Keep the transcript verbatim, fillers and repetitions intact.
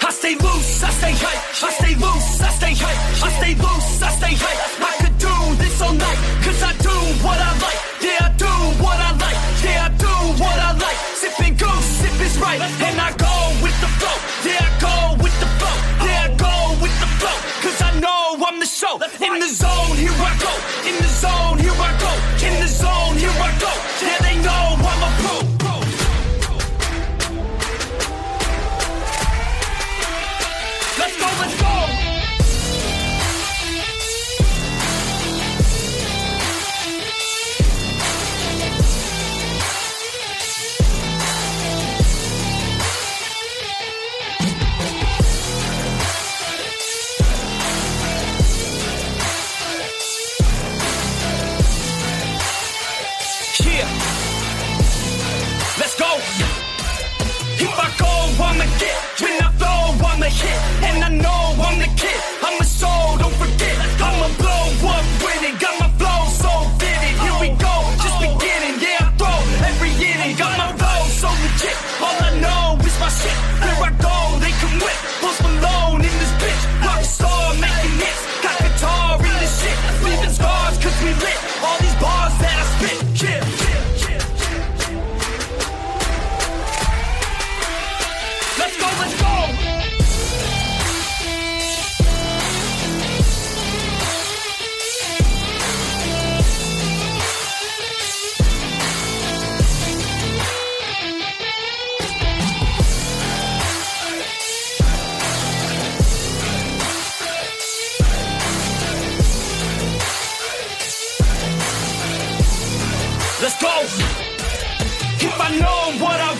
I stay loose, I stay hype. I stay loose, I stay hype. I stay loose, I stay hype. I could do this all night, cause I do what I like. Yeah, I do what I like. Yeah, I do what I like. Sipping goose, sip is right. And I go with the flow. Yeah, I go with the flow. Yeah, I go with the flow. Cause I know I'm the show. In the zone, here I go. In the zone, here I go. In the zone, here I go. Yeah, they know I'm a pro. Let's go, let's go. Yeah. Let's go. If I go, I'ma get. When I flow, I'ma hit. And I know I'm the kid. I'm a soul, don't forget. I'ma blow up with it. Got my flow so vivid. Here we go, just beginning. Yeah, I throw every inning. Got my flow so legit. All I know is my shit. Here I go, they can whip. Post Malone in this bitch. Rockstar making hits. Got guitar in this shit. Leaving scars cause we lit. All these bars that I spit. Yeah. Let's go, let's go. Let's go. If I know what I